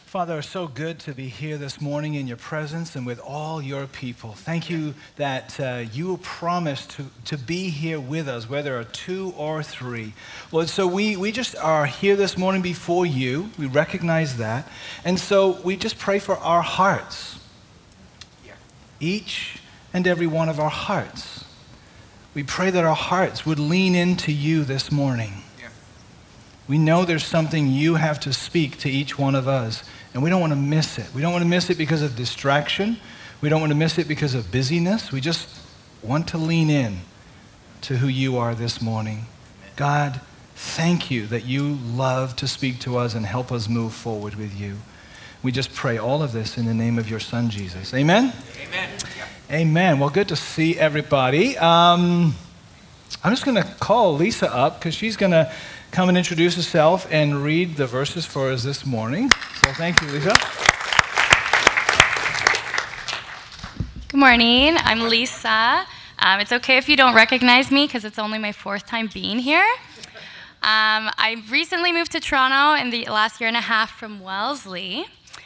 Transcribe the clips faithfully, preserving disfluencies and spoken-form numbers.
Father, it's so good to be here this morning in your presence and with all your people. Thank you that uh, you promised to, to be here with us, whether are two or three. Lord, so we, we just are here this morning before you. We recognize that. And so we just pray for our hearts. Yeah. Each and every one of our hearts. We pray that our hearts would lean into you this morning. Yeah. We know there's something you have to speak to each one of us. And we don't want to miss it. We don't want to miss it because of distraction. We don't want to miss it because of busyness. We just want to lean in to who you are this morning. God, thank you that you love to speak to us and help us move forward with you. We just pray all of this in the name of your Son, Jesus. Amen? Amen. Amen. Well, good to see everybody. Um, I'm just going to call Lisa up because she's going to come and introduce herself and read the verses for us this morning. So thank you, Lisa. Good morning. I'm Lisa. Um, it's okay if you don't recognize me because it's only my fourth time being here. Um, I recently moved to Toronto in the last year and a half from Wellesley.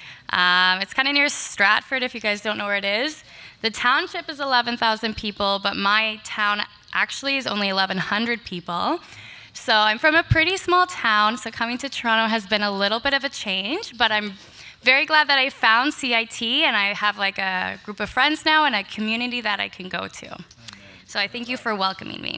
Um, it's kind of near Stratford, if you guys don't know where it is. The township is eleven thousand people, but my town actually is only eleven hundred people. So I'm from a pretty small town, so coming to Toronto has been a little bit of a change, but I'm very glad that I found C I T, and I have like a group of friends now and a community that I can go to. Amen. So I thank you for welcoming me.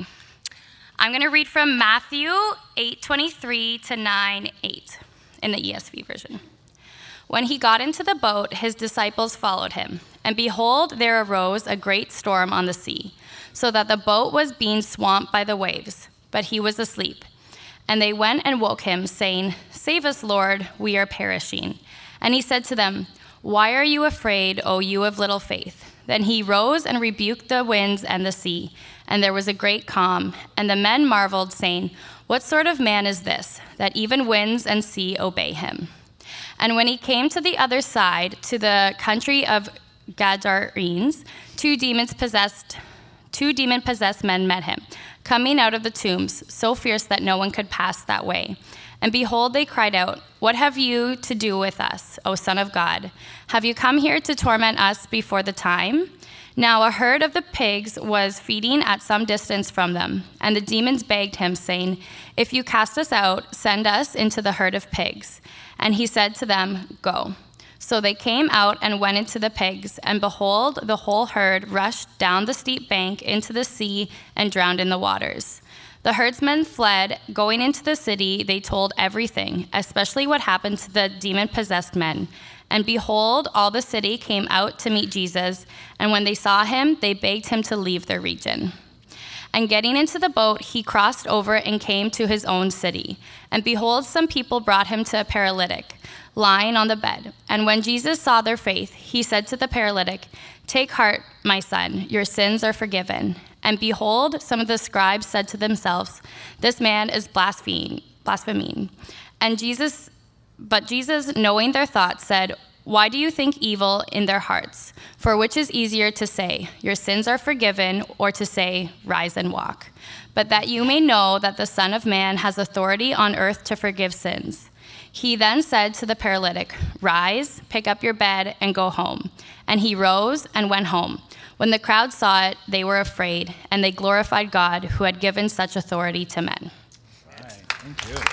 I'm going to read from Matthew eight twenty-three to nine eight in the E S V version. When he got into the boat, his disciples followed him, and behold, there arose a great storm on the sea, so that the boat was being swamped by the waves. But he was asleep. And they went and woke him, saying, "Save us, Lord, we are perishing." And he said to them, "Why are you afraid, O you of little faith?" Then he rose and rebuked the winds and the sea, and there was a great calm. And the men marveled, saying, "What sort of man is this, that even winds and sea obey him?" And when he came to the other side, to the country of Gadarenes, two demons-possessed, two demon-possessed men met him, coming out of the tombs, so fierce that no one could pass that way. And behold, they cried out, "What have you to do with us, O Son of God? Have you come here to torment us before the time?" Now a herd of the pigs was feeding at some distance from them, and the demons begged him, saying, "If you cast us out, send us into the herd of pigs." And he said to them, "Go." So they came out and went into the pigs, and behold, the whole herd rushed down the steep bank into the sea and drowned in the waters. The herdsmen fled. Going into the city, they told everything, especially what happened to the demon-possessed men. And behold, all the city came out to meet Jesus, and when they saw him, they begged him to leave their region. And getting into the boat, he crossed over and came to his own city. And behold, some people brought him to a paralytic, lying on the bed. And when Jesus saw their faith, he said to the paralytic, "Take heart, my son, your sins are forgiven." And behold, some of the scribes said to themselves, "This man is blaspheming." blaspheming. And Jesus, but Jesus, knowing their thoughts, said, "Why do you think evil in their hearts? For which is easier to say, 'Your sins are forgiven,' or to say, 'Rise and walk'? But that you may know that the Son of Man has authority on earth to forgive sins." He then said to the paralytic, "Rise, pick up your bed, and go home." And he rose and went home. When the crowd saw it, they were afraid, and they glorified God who had given such authority to men. All right, thank you.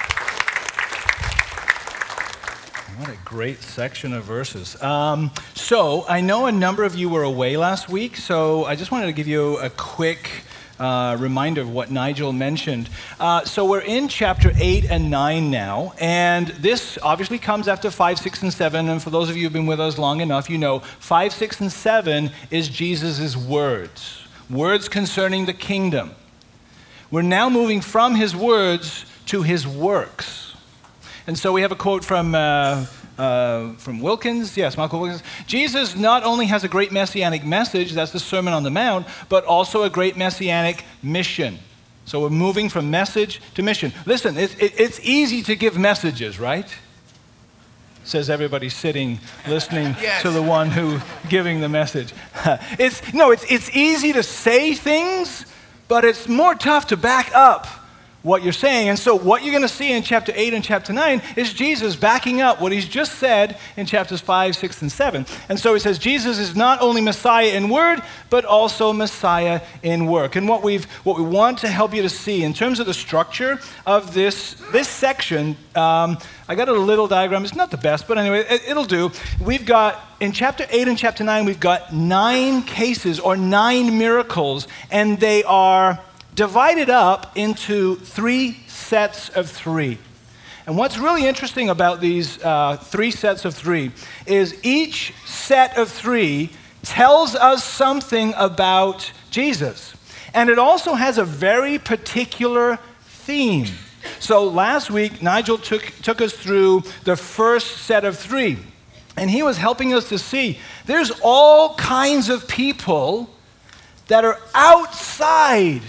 What a great section of verses. Um, so I know a number of you were away last week, so I just wanted to give you a quick Uh, reminder of what Nigel mentioned. Uh, so we're in chapter eight and nine now, and this obviously comes after five, six, and seven, and for those of you who've been with us long enough, you know five, six, and seven is Jesus' words, words concerning the kingdom. We're now moving from his words to his works. And so we have a quote from uh, Uh, from Wilkins, yes, Michael Wilkins. Jesus not only has a great messianic message, that's the Sermon on the Mount, but also a great messianic mission. So we're moving from message to mission. Listen, it's, it, it's easy to give messages, right? Says everybody sitting, listening yes. to the one who giving the message. it's no, it's it's easy to say things, but it's more tough to back up what you're saying. And so what you're going to see in chapter eight and chapter nine is Jesus backing up what he's just said in chapters five, six, and seven. And so he says Jesus is not only Messiah in word, but also Messiah in work. And what we've what we want to help you to see in terms of the structure of this, this section, um, I got a little diagram. It's not the best, but anyway, it, it'll do. We've got, in chapter eight and chapter nine, we've got nine cases or nine miracles, and they are divided up into three sets of three. And what's really interesting about these uh, three sets of three is each set of three tells us something about Jesus. And it also has a very particular theme. So last week, Nigel took, took us through the first set of three. And he was helping us to see there's all kinds of people that are outside.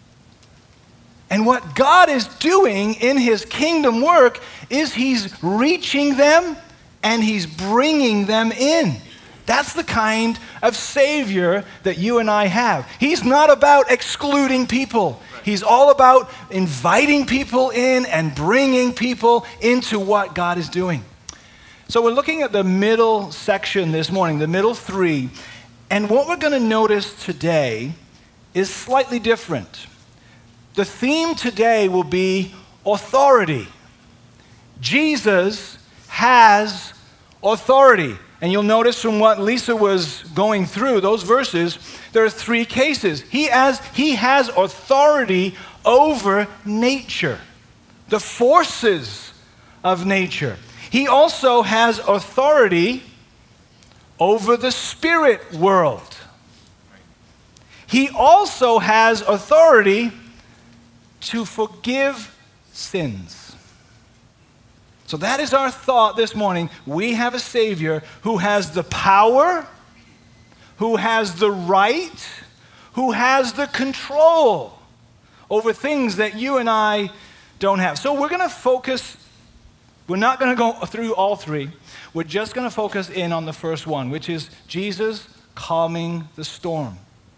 And what God is doing in his kingdom work is he's reaching them and he's bringing them in. That's the kind of Savior that you and I have. He's not about excluding people. He's all about inviting people in and bringing people into what God is doing. So we're looking at the middle section this morning, the middle three. And what we're going to notice today is slightly different. The theme today will be authority. Jesus has authority. And you'll notice from what Lisa was going through, those verses, there are three cases. He has, he has authority over nature, the forces of nature. He also has authority over the spirit world. He also has authority to forgive sins. So that is our thought this morning. We have a Savior who has the power, who has the right, who has the control over things that you and I don't have. So we're going to focus, we're not going to go through all three. We're just going to focus in on the first one, which is Jesus calming the storm.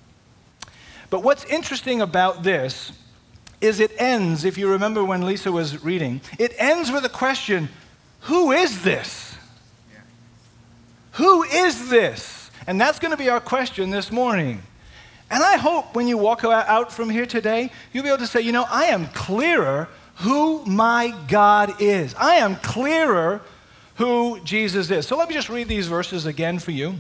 But what's interesting about this is it ends, if you remember when Lisa was reading, it ends with a question, who is this? Yeah. Who is this? And that's going to be our question this morning. And I hope when you walk out from here today, you'll be able to say, you know, I am clearer who my God is. I am clearer who Jesus is. So let me just read these verses again for you.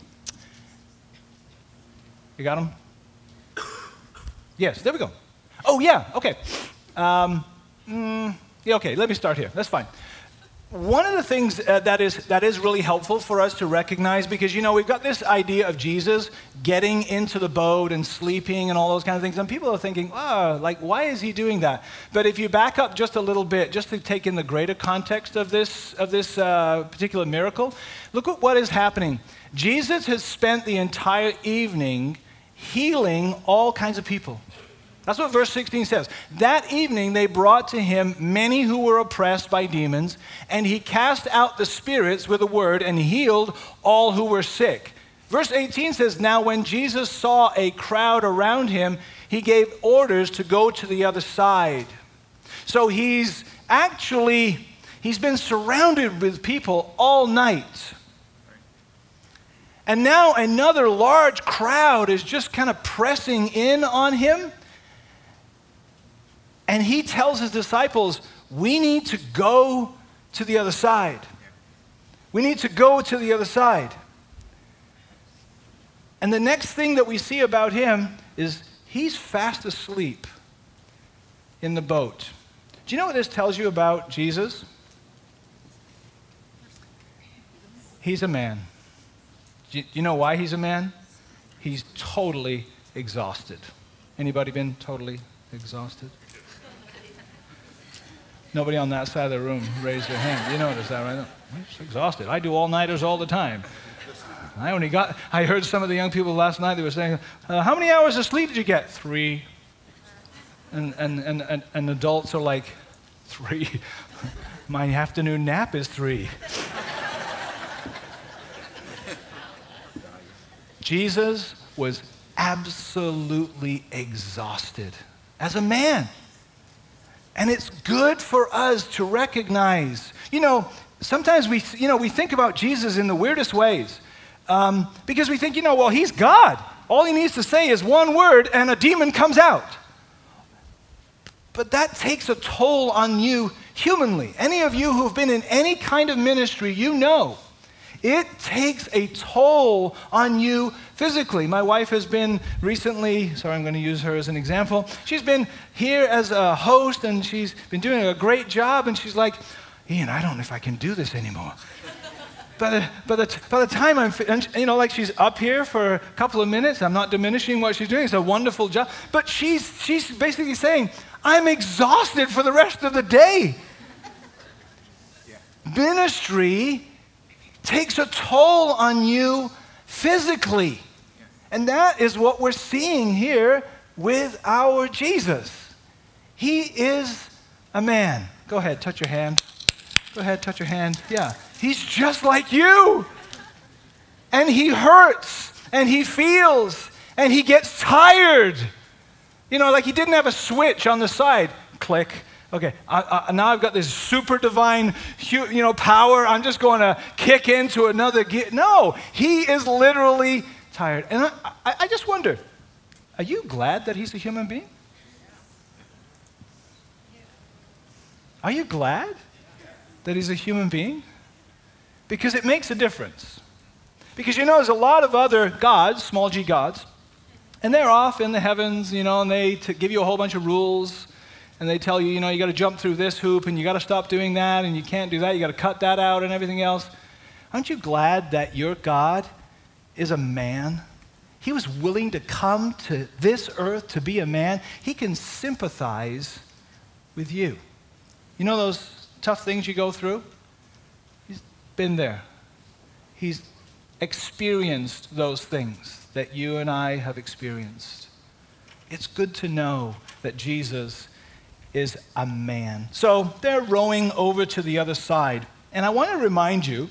You got them? Yes, there we go. Oh, yeah, okay. Um, mm, yeah, okay, let me start here. That's fine. One of the things uh, that is that is really helpful for us to recognize, because, you know, we've got this idea of Jesus getting into the boat and sleeping and all those kind of things, and people are thinking, oh, like, why is he doing that? But if you back up just a little bit, just to take in the greater context of this, of this uh, particular miracle, look at what is happening. Jesus has spent the entire evening healing all kinds of people. That's what verse sixteen says. That evening they brought to him many who were oppressed by demons, and he cast out the spirits with a word and healed all who were sick. Verse eighteen says, now when Jesus saw a crowd around him, he gave orders to go to the other side. So he's actually, he's been surrounded with people all night. And now another large crowd is just kind of pressing in on him. And he tells his disciples, we need to go to the other side. We need to go to the other side. And the next thing that we see about him is he's fast asleep in the boat. Do you know what this tells you about Jesus? He's a man. Do you know why he's a man? He's totally exhausted. Anybody been totally exhausted? Nobody on that side of the room raised their hand. You notice that, right? I'm just exhausted. I do all-nighters all the time. I only got, I heard some of the young people last night, they were saying, uh, how many hours of sleep did you get? Three. And, and, and, and, and adults are like, three? My afternoon nap is three. Jesus was absolutely exhausted as a man. And it's good for us to recognize, you know, sometimes we, you know, we think about Jesus in the weirdest ways um, because we think, you know, well, he's God. All he needs to say is one word and a demon comes out. But that takes a toll on you humanly. Any of you who've been in any kind of ministry, you know, it takes a toll on you physically. My wife has been recently, sorry, I'm going to use her as an example. She's been here as a host, and she's been doing a great job, and she's like, Ian, I don't know if I can do this anymore. By the, by, the, by the time I'm, and, you know, like she's up here for a couple of minutes. I'm not diminishing what she's doing. It's a wonderful job. But she's, she's basically saying, I'm exhausted for the rest of the day. Yeah. Ministry takes a toll on you physically. Yeah. And that is what we're seeing here with our Jesus. He is a man. Go ahead, touch your hand. Go ahead, touch your hand. Yeah. He's just like you. And he hurts, and he feels, and he gets tired. You know, like he didn't have a switch on the side. Click. Okay, I, I, now I've got this super divine, you know, power. I'm just going to kick into another gear. No, he is literally tired. And I, I, I just wonder, are you glad that he's a human being? Are you glad that he's a human being? Because it makes a difference. Because you know, there's a lot of other gods, small g gods, and they're off in the heavens, you know, and they t- give you a whole bunch of rules. And they tell you, you know, you got to jump through this hoop, and you got to stop doing that, and you can't do that. You got to cut that out and everything else. Aren't you glad that your God is a man? He was willing to come to this earth to be a man. He can sympathize with you. You know those tough things you go through? He's been there. He's experienced those things that you and I have experienced. It's good to know that Jesus is a man. So they're rowing over to the other side. And I want to remind you,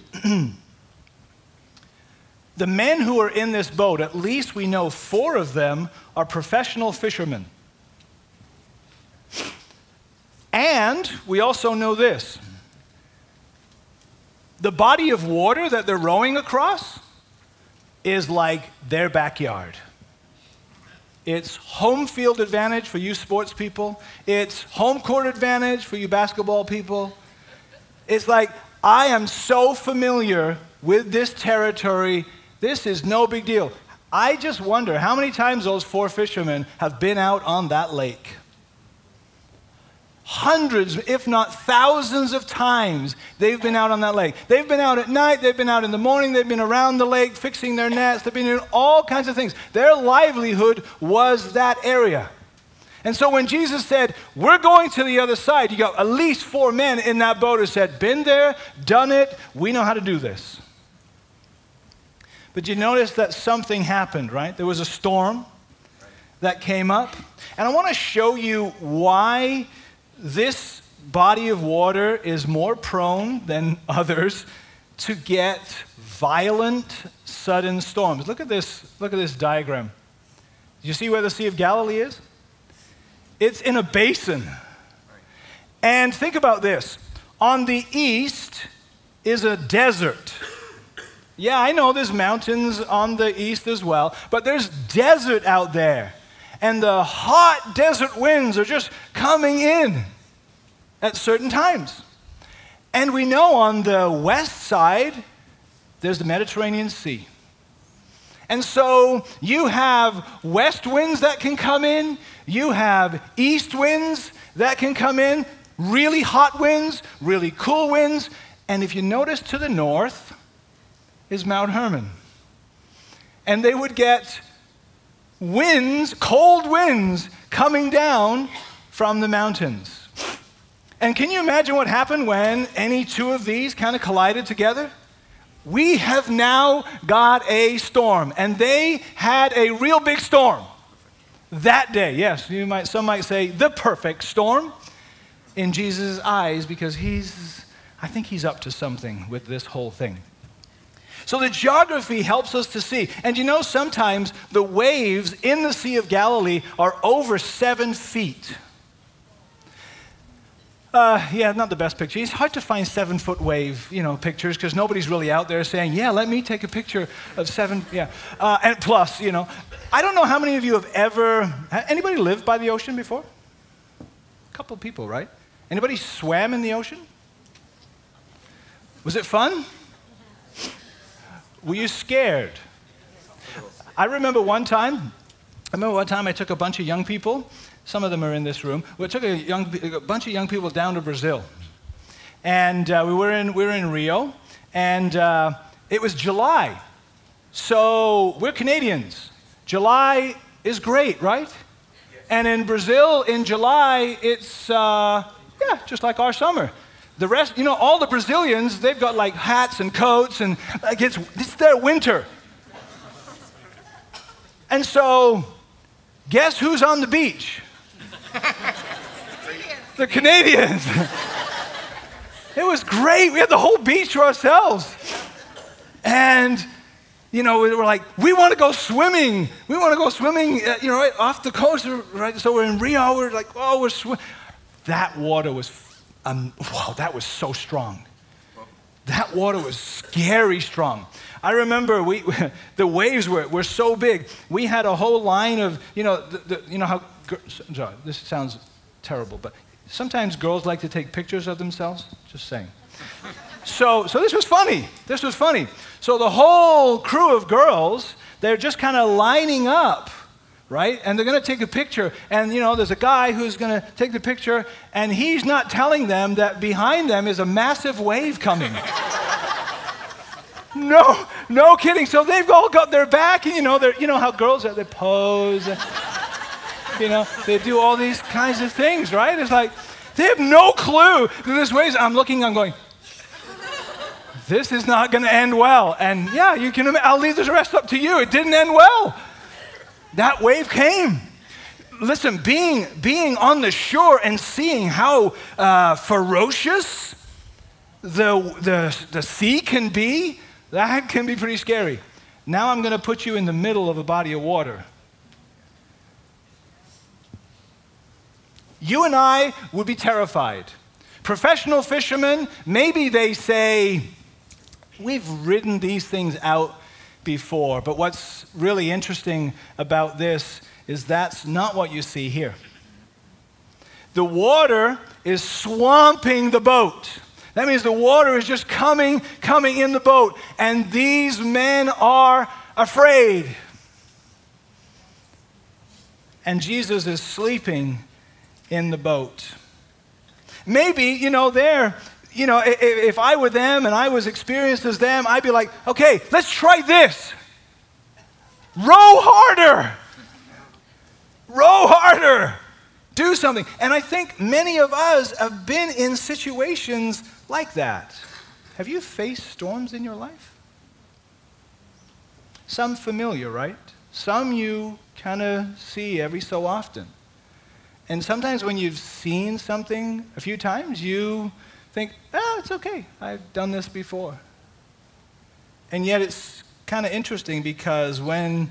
the men who are in this boat, at least we know four of them are professional fishermen. And we also know this. The body of water that they're rowing across is like their backyard. It's home field advantage for you sports people. It's home court advantage for you basketball people. It's like, I am so familiar with this territory. This is no big deal. I just wonder how many times those four fishermen have been out on that lake. Hundreds, if not thousands of times they've been out on that lake. They've been out at night, they've been out in the morning, they've been around the lake fixing their nets, they've been doing all kinds of things. Their livelihood was that area. And so when Jesus said, we're going to the other side, you got at least four men in that boat who said, been there, done it, we know how to do this. But you notice that something happened, right? There was a storm that came up. And I want to show you why this body of water is more prone than others to get violent, sudden storms. Look at this, look at this diagram. Do you see where the Sea of Galilee is? It's in a basin. And think about this. On the east is a desert. Yeah, I know there's mountains on the east as well, but there's desert out there. And the hot desert winds are just coming in at certain times. And we know on the west side, there's the Mediterranean Sea. And so you have west winds that can come in, you have east winds that can come in, really hot winds, really cool winds, and if you notice to the north is Mount Hermon. And they would get winds, cold winds, coming down from the mountains. And can you imagine what happened when any two of these kind of collided together? We have now got a storm, and they had a real big storm that day. Yes, you might, some might say the perfect storm in Jesus' eyes, because he's, I think he's up to something with this whole thing. So the geography helps us to see. And you know, sometimes the waves in the Sea of Galilee are over seven feet. Uh, yeah, not the best picture. It's hard to find seven-foot wave, you know, pictures because nobody's really out there saying, yeah, let me take a picture of seven, yeah. Uh, and plus, you know, I don't know how many of you have ever, anybody lived by the ocean before? A couple of people, right? Anybody swam in the ocean? Was it fun? Were you scared? I remember one time, I remember one time I took a bunch of young people. Some of them are in this room. We took a, young, a bunch of young people down to Brazil. And uh, we, were in, we were in Rio, and uh, it was July. So we're Canadians. July is great, right? And in Brazil, in July, it's, uh, yeah, just like our summer. The rest, you know, all the Brazilians, they've got like hats and coats, and like it's, it's their winter. And so, guess who's on the beach? The Canadians. It was great. We had the whole beach to ourselves. And, you know, we were like, we want to go swimming. We want to go swimming, uh, you know, right off the coast. Right? So we're in Rio. We're like, oh, we're swimming. That water was, um, wow, that was so strong. That water was scary strong. I remember we, the waves were, were so big. We had a whole line of, you know, the, the, you know how, sorry, this sounds terrible, but sometimes girls like to take pictures of themselves. Just saying. So, so this was funny. This was funny. So the whole crew of girls, they're just kind of lining up, right? And they're going to take a picture. And, you know, there's a guy who's going to take the picture, and he's not telling them that behind them is a massive wave coming. No, no kidding. So they've all got their back, and, you know, they're, you know how girls are, they pose, and, you know, they do all these kinds of things, right? It's like, they have no clue that this wave's, I'm looking, I'm going, this is not going to end well. And yeah, you can, I'll leave the rest up to you. It didn't end well. That wave came. Listen, being, being on the shore and seeing how uh, ferocious the, the, the sea can be, that can be pretty scary. Now I'm going to put you in the middle of a body of water. You and I would be terrified. Professional fishermen, maybe they say, we've ridden these things out before, but what's really interesting about this is that's not what you see here. The water is swamping the boat. That means the water is just coming, coming in the boat, and these men are afraid. And Jesus is sleeping in the boat. Maybe, you know, they're, you know, if, if I were them and I was experienced as them, I'd be like, okay, let's try this. Row harder. Row harder. Do something. And I think many of us have been in situations like that. Have you faced storms in your life? Some familiar, right? Some you kind of see every so often. And sometimes when you've seen something a few times, you think, oh, it's okay. I've done this before. And yet it's kind of interesting because when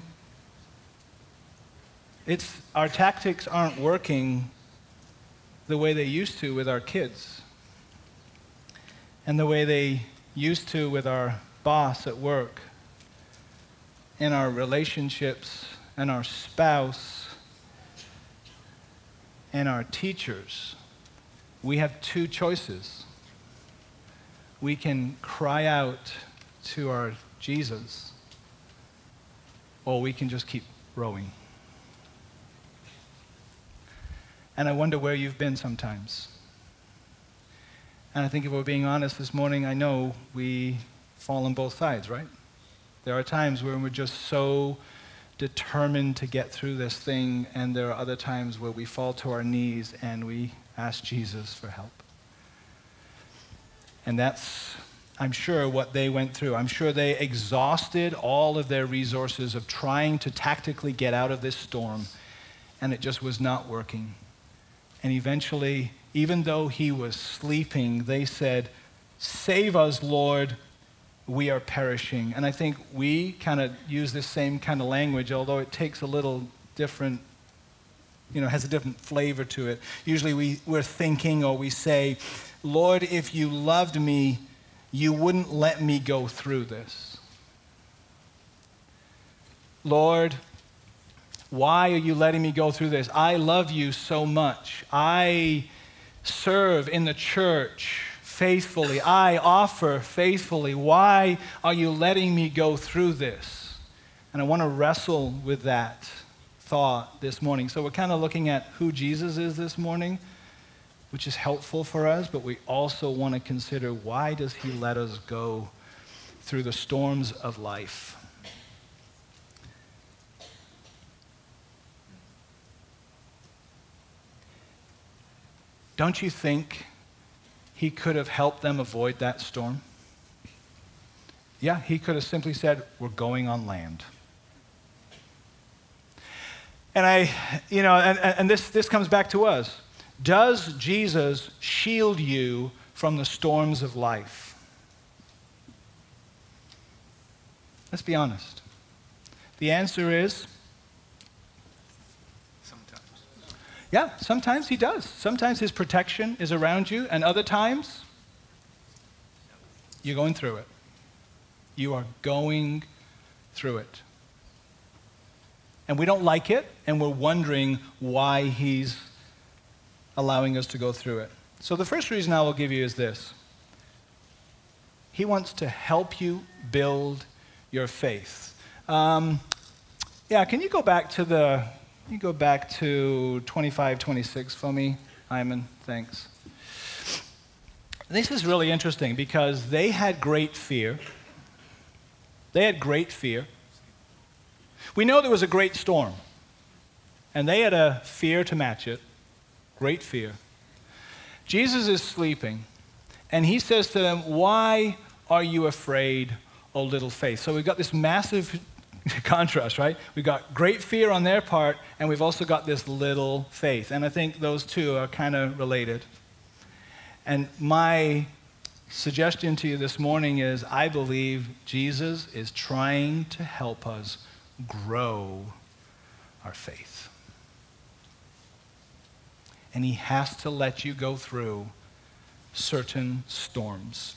it's our tactics aren't working the way they used to with our kids and the way they used to with our boss at work, in our relationships and our spouse and our teachers, we have two choices. We can cry out to our Jesus, or we can just keep rowing. And I wonder where you've been sometimes. And I think if we're being honest this morning, I know we fall on both sides, right? There are times when we're just so determined to get through this thing, and there are other times where we fall to our knees and we ask Jesus for help. And that's, I'm sure, what they went through. I'm sure they exhausted all of their resources of trying to tactically get out of this storm, and it just was not working. And eventually, even though he was sleeping, they said, "Save us, Lord, we are perishing." And I think we kind of use this same kind of language, although it takes a little different you know, has a different flavor to it. Usually we, we're thinking or we say, Lord, if you loved me, you wouldn't let me go through this. Lord, why are you letting me go through this? I love you so much. I serve in the church faithfully. I offer faithfully. Why are you letting me go through this? And I want to wrestle with that thought this morning. So we're kind of looking at who Jesus is this morning, which is helpful for us, but we also want to consider, why does he let us go through the storms of life? Don't you think he could have helped them avoid that storm? Yeah, he could have simply said, we're going on land. And I, you know, and, and this, this comes back to us. Does Jesus shield you from the storms of life? Let's be honest. The answer is, sometimes. Yeah, sometimes he does. Sometimes his protection is around you, and other times, you're going through it. You are going through it. And we don't like it, and we're wondering why he's allowing us to go through it. So the first reason I will give you is this. He wants to help you build your faith. Um, yeah, can you go back to the, you go back to twenty-five, twenty-six for me, Hyman? Thanks. This is really interesting because they had great fear. They had great fear. We know there was a great storm, and they had a fear to match it. Great fear. Jesus is sleeping, and he says to them, why are you afraid, O little faith? So we've got this massive contrast, right? We've got great fear on their part, and we've also got this little faith. And I think those two are kind of related. And my suggestion to you this morning is, I believe Jesus is trying to help us grow our faith. And he has to let you go through certain storms.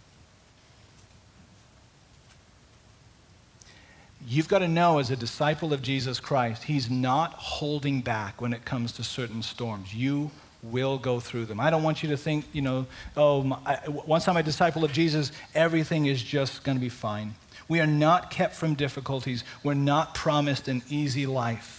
You've got to know, as a disciple of Jesus Christ, he's not holding back when it comes to certain storms. You will go through them. I don't want you to think, you know, oh, my, I, once I'm a disciple of Jesus, everything is just going to be fine. We are not kept from difficulties. We're not promised an easy life.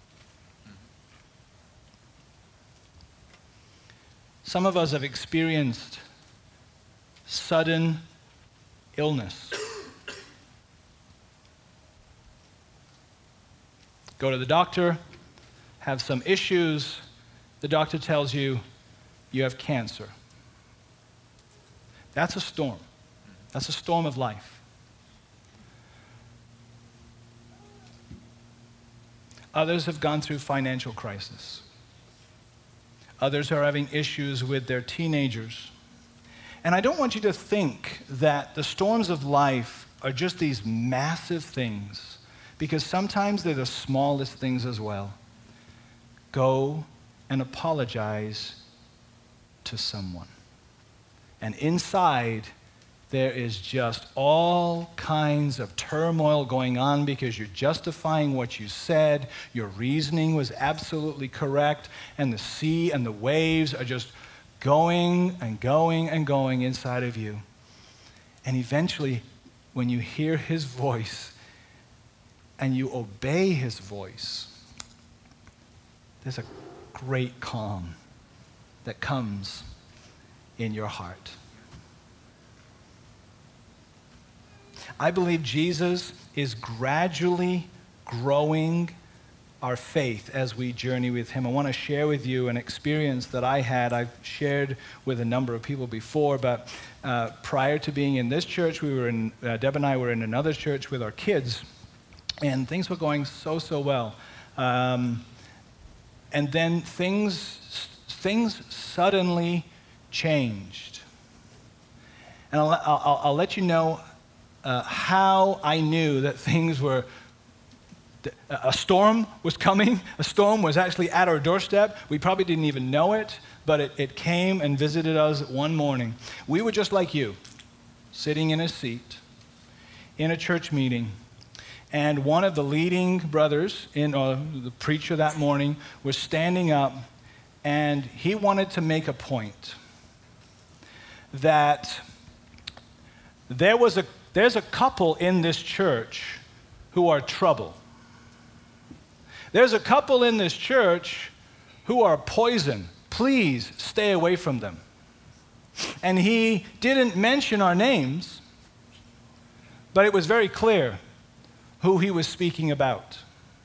Some of us have experienced sudden illness. Go to the doctor, have some issues. The doctor tells you you have cancer. That's a storm. That's a storm of life. Others have gone through financial crisis. Others are having issues with their teenagers. And I don't want you to think that the storms of life are just these massive things, because sometimes they're the smallest things as well. Go and apologize to someone. And inside, there is just all kinds of turmoil going on because you're justifying what you said. Your reasoning was absolutely correct, and the sea and the waves are just going and going and going inside of you. And eventually, when you hear his voice and you obey his voice, there's a great calm that comes in your heart. I believe Jesus is gradually growing our faith as we journey with him. I want to share with you an experience that I had. I've shared with a number of people before, but uh, prior to being in this church, we were in, uh, Deb and I were in another church with our kids, and things were going so, so well. Um, and then things, things suddenly changed. And I'll, I'll, I'll let you know Uh, how I knew that things were A storm was coming. A storm was actually at our doorstep. We probably didn't even know it, but it, it came and visited us one morning. We were just like you, sitting in a seat in a church meeting, and one of the leading brothers, in uh, the preacher that morning, was standing up, and he wanted to make a point that there was a there's a couple in this church who are trouble. There's a couple in this church who are poison. Please stay away from them. And he didn't mention our names, but it was very clear who he was speaking about.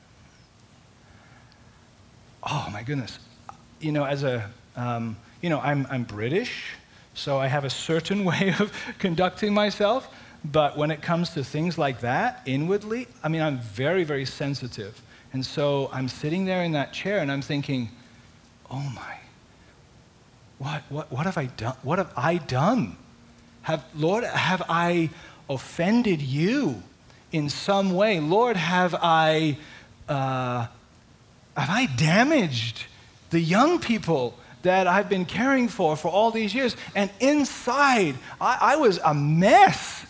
Oh my goodness. You know, as a, um, you know, I'm, I'm British, so I have a certain way of conducting myself, but when it comes to things like that, inwardly, I mean, I'm very, very sensitive. And so I'm sitting there in that chair and I'm thinking, oh my, what, what, what have I done? What have I done? Have, Lord, have I offended you in some way? Lord, have I, uh, have I damaged the young people that I've been caring for for all these years? And inside, I, I was a mess.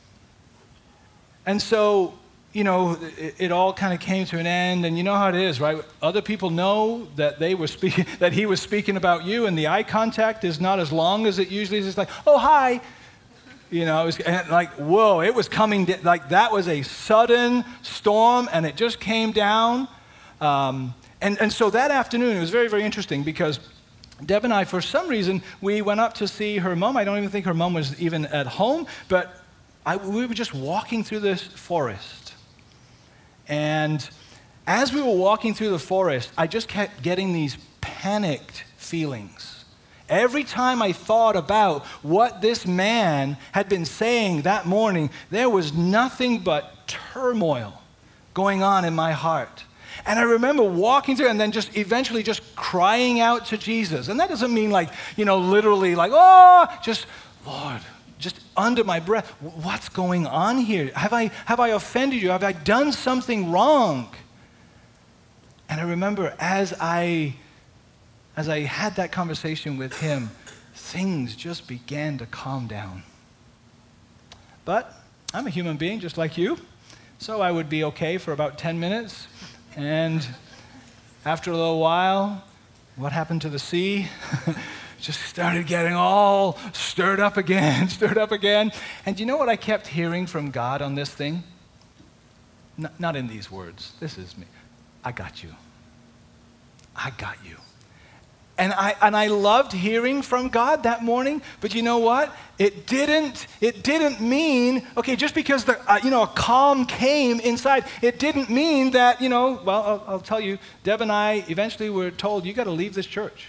And so, you know, it, it all kind of came to an end, and you know how it is, right? Other people know that they were speaking, that he was speaking about you, and the eye contact is not as long as it usually is. It's like, oh, hi. You know, it was and like, whoa, it was coming, like that was a sudden storm, and it just came down. Um, and, and so that afternoon, it was very, very interesting because Deb and I, for some reason, we went up to see her mom. I don't even think her mom was even at home, but I, we were just walking through this forest. And as we were walking through the forest, I just kept getting these panicked feelings. Every time I thought about what this man had been saying that morning, there was nothing but turmoil going on in my heart. And I remember walking through and then just eventually just crying out to Jesus. And that doesn't mean like, you know, literally like, oh, just, Lord, just under my breath, what's going on here? Have I, have I offended you? Have I done something wrong? And I remember as I, as I had that conversation with him, things just began to calm down. But I'm a human being just like you, so I would be okay for about ten minutes. And after a little while, what happened to the sea? Just started getting all stirred up again, stirred up again. And do you know what I kept hearing from God on this thing? N- not in these words. This is me. I got you. I got you. And I and I loved hearing from God that morning, but you know what? It didn't it didn't mean, okay, just because the uh, you know a calm came inside, it didn't mean that, you know, well, I'll, I'll tell you, Deb and I eventually were told, you got to leave this church.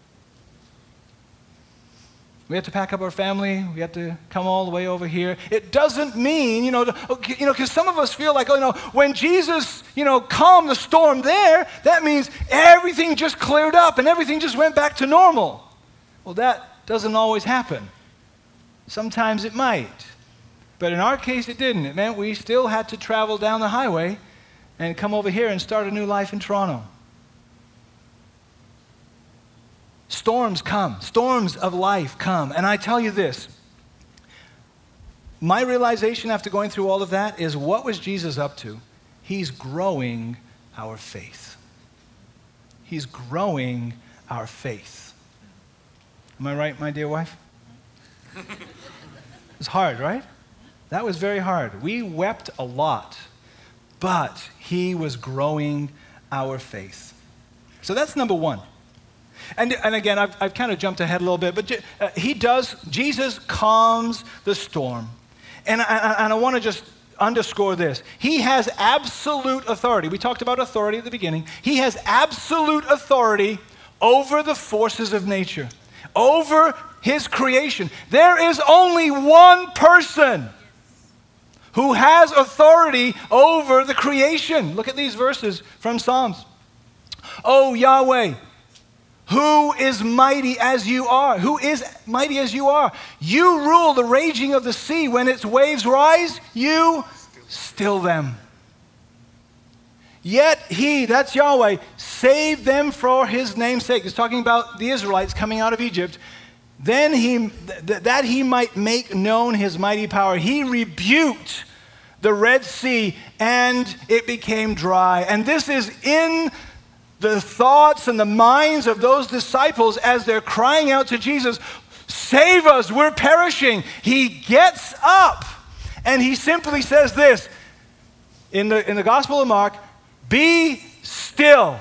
We had to pack up our family. We had to come all the way over here. It doesn't mean, you know, to, you know, because some of us feel like, oh, you know, when Jesus, you know, calmed the storm there, that means everything just cleared up and everything just went back to normal. Well, that doesn't always happen. Sometimes it might. But in our case, it didn't. It meant we still had to travel down the highway and come over here and start a new life in Toronto. Storms come. Storms of life come. And I tell you this, my realization after going through all of that is, what was Jesus up to? He's growing our faith. He's growing our faith. Am I right, my dear wife? It's hard, right? That was very hard. We wept a lot, but he was growing our faith. So that's number one. And, and again, I've, I've kind of jumped ahead a little bit, but uh, he does, Jesus calms the storm. And I, and I want to just underscore this. He has absolute authority. We talked about authority at the beginning. He has absolute authority over the forces of nature, over his creation. There is only one person who has authority over the creation. Look at these verses from Psalms. Oh, Yahweh, who is mighty as you are? Who is mighty as you are? You rule the raging of the sea. When its waves rise, you still them. Yet he, that's Yahweh, saved them for his name's sake. It's talking about the Israelites coming out of Egypt. Then he, th- that he might make known his mighty power, he rebuked the Red Sea and it became dry. And this is in the thoughts and the minds of those disciples as they're crying out to Jesus, save us, we're perishing. He gets up and he simply says this in the, in the Gospel of Mark, be still.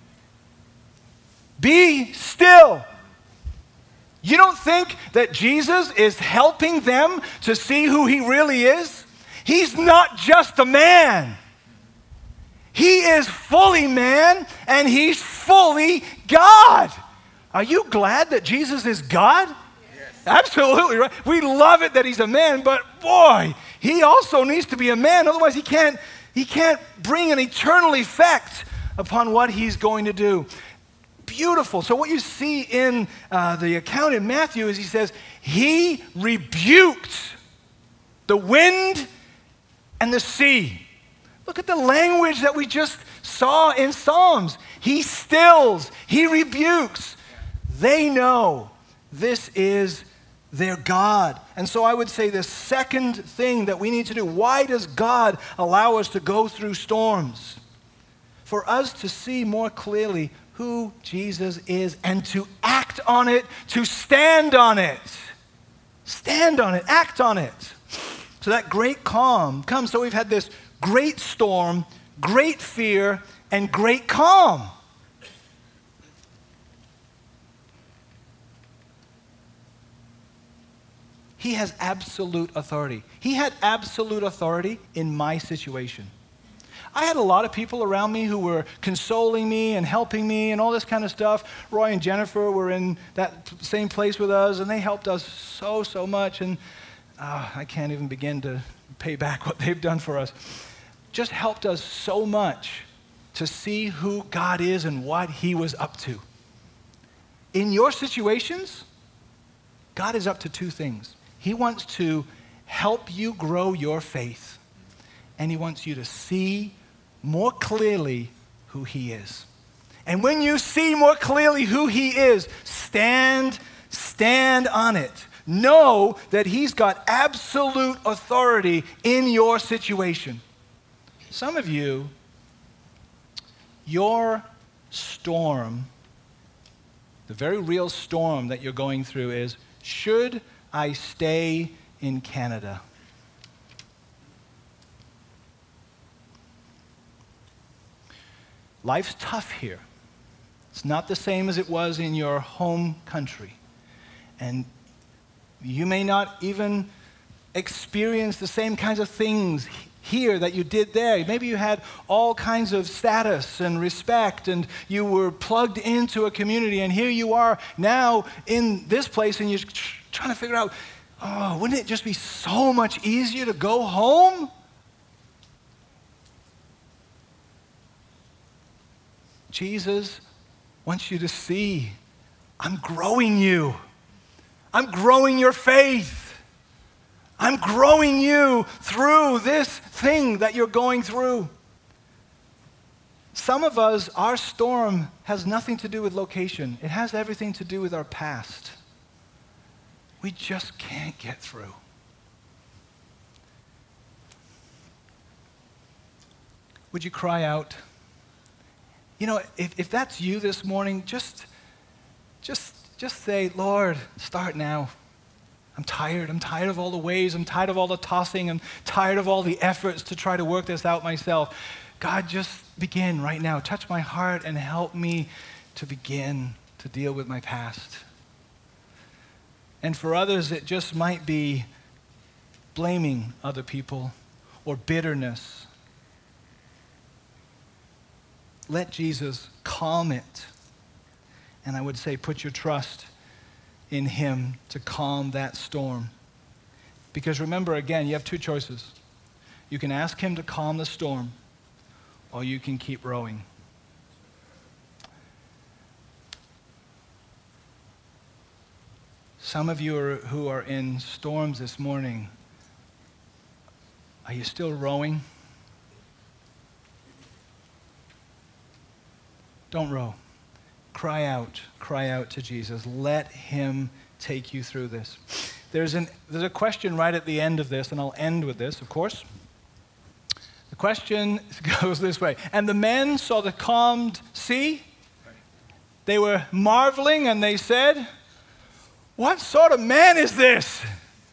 Be still. You don't think that Jesus is helping them to see who he really is? He's not just a man. He is fully man and he's fully God. Are you glad that Jesus is God? Yes. Absolutely, right? We love it that he's a man, but boy, he also needs to be a man. Otherwise, he can't, he can't bring an eternal effect upon what he's going to do. Beautiful. So what you see in uh, the account in Matthew is he says, he rebuked the wind and the sea. Look at the language that we just saw in Psalms. He stills, he rebukes. They know this is their God. And so I would say the second thing that we need to do, why does God allow us to go through storms? For us to see more clearly who Jesus is and to act on it, to stand on it. Stand on it, act on it. So that great calm comes. So we've had this great storm, great fear, and great calm. He has absolute authority. He had absolute authority in my situation. I had a lot of people around me who were consoling me and helping me and all this kind of stuff. Roy and Jennifer were in that same place with us, and they helped us so, so much. And uh, I can't even begin to pay back what they've done for us. Just helped us so much to see who God is and what he was up to. In your situations, God is up to two things. He wants to help you grow your faith, and he wants you to see more clearly who he is. And when you see more clearly who he is, stand, stand on it. Know that he's got absolute authority in your situation. Some of you, your storm, the very real storm that you're going through is, should I stay in Canada? Life's tough here. It's not the same as it was in your home country. And you may not even experience the same kinds of things here that you did there. Maybe you had all kinds of status and respect, and you were plugged into a community, and here you are now in this place, and you're trying to figure out, oh, wouldn't it just be so much easier to go home? Jesus wants you to see, I'm growing you. I'm growing your faith. I'm growing you through this thing that you're going through. Some of us, our storm has nothing to do with location. It has everything to do with our past. We just can't get through. Would you cry out? You know, if, if that's you this morning, just, just, just say, Lord, start now. I'm tired. I'm tired of all the ways. I'm tired of all the tossing. I'm tired of all the efforts to try to work this out myself. God, just begin right now. Touch my heart and help me to begin to deal with my past. And for others, it just might be blaming other people or bitterness. Let Jesus calm it. And I would say put your trust in him to calm that storm. Because remember, again, you have two choices. You can ask him to calm the storm, or you can keep rowing. Some of you are, who are in storms this morning, are you still rowing? don't row. Cry out, cry out to Jesus. Let him take you through this. There's, an, there's a question right at the end of this, and I'll end with this, of course. The question goes this way. And the men saw the calmed sea. They were marveling, and they said, what sort of man is this?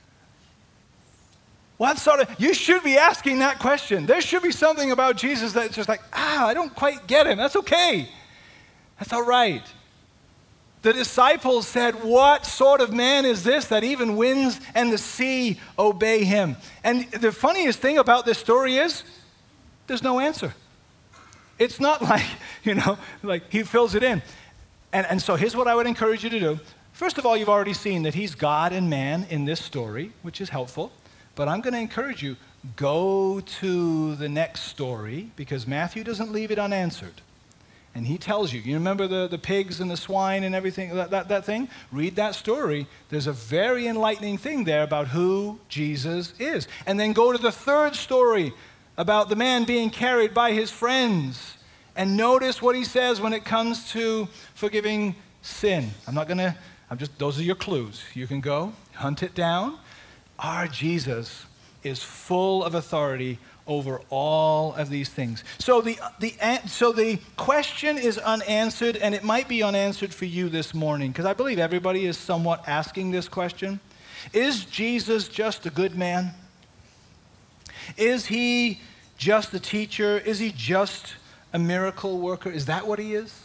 What sort of, you should be asking that question. There should be something about Jesus that's just like, ah, I don't quite get him. That's okay. That's all right. The disciples said, what sort of man is this that even winds and the sea obey him? And the funniest thing about this story is there's no answer. It's not like, you know, like he fills it in. And, and so here's what I would encourage you to do. First of all, you've already seen that he's God and man in this story, which is helpful. But I'm going to encourage you, go to the next story because Matthew doesn't leave it unanswered. And he tells you, you remember the, the pigs and the swine and everything, that, that, that thing? Read that story. There's a very enlightening thing there about who Jesus is. And then go to the third story about the man being carried by his friends. And notice what he says when it comes to forgiving sin. I'm not going to, I'm just, those are your clues. You can go, hunt it down. Our Jesus is full of authority over all of these things. So the, the, so the question is unanswered, and it might be unanswered for you this morning, because I believe everybody is somewhat asking this question. Is Jesus just a good man? Is he just a teacher? Is he just a miracle worker? Is that what he is?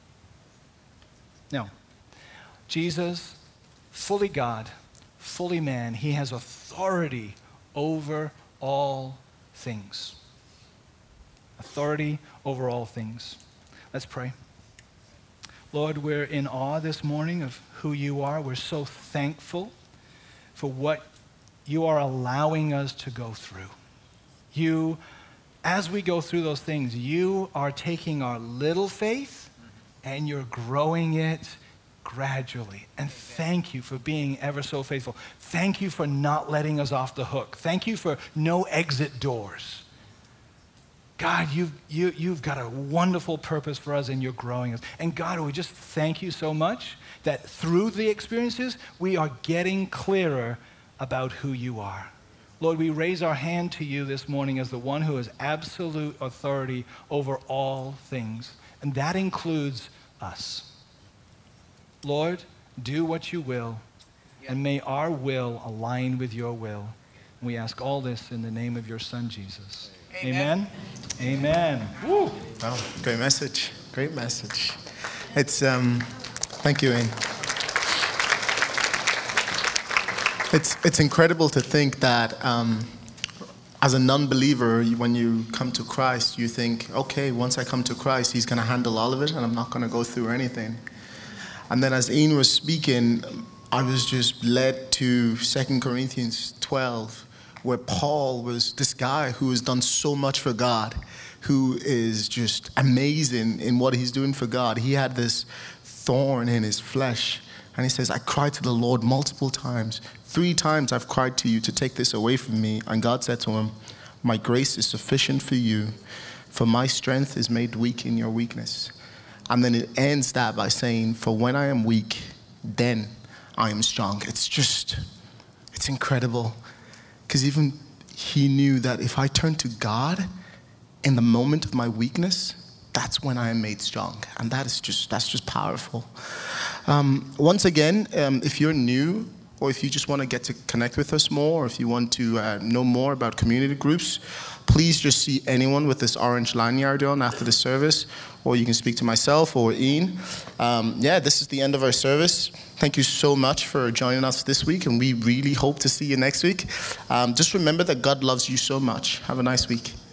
No. Jesus, fully God, fully man, he has authority over all things. Authority over all things. Let's pray. Lord, we're in awe this morning of who you are. We're so thankful for what you are allowing us to go through. You, as we go through those things, you are taking our little faith and you're growing it gradually. And thank you for being ever so faithful. Thank you for not letting us off the hook. Thank you for no exit doors. God, you've, you, you've got a wonderful purpose for us and you're growing us. And God, we just thank you so much that through the experiences, we are getting clearer about who you are. Lord, we raise our hand to you this morning as the one who has absolute authority over all things. And that includes us. Lord, do what you will, and may our will align with your will. And we ask all this in the name of your Son, Jesus. Amen. Amen. Amen. Woo. Wow, great message. Great message. It's, um, thank you, Ian. It's, it's incredible to think that um, as a non-believer, when you come to Christ, you think, okay, once I come to Christ, he's going to handle all of it, and I'm not going to go through anything. And then as Ian was speaking, I was just led to Second Corinthians twelve, where Paul was this guy who has done so much for God, who is just amazing in what he's doing for God. He had this thorn in his flesh, and he says, I cried to the Lord multiple times. Three times I've cried to you to take this away from me. And God said to him, my grace is sufficient for you, for my strength is made weak in your weakness. And then it ends that by saying, for when I am weak, then I am strong. It's just, it's incredible. Because even he knew that if I turn to God in the moment of my weakness, that's when I am made strong. And that is just, that's just powerful. Um, once again, um, if you're new, or if you just want to get to connect with us more, or if you want to uh, know more about community groups, please just see anyone with this orange lanyard on after the service, or you can speak to myself or Ian. Um, yeah, this is the end of our service. Thank you so much for joining us this week, and we really hope to see you next week. Um, just remember that God loves you so much. Have a nice week.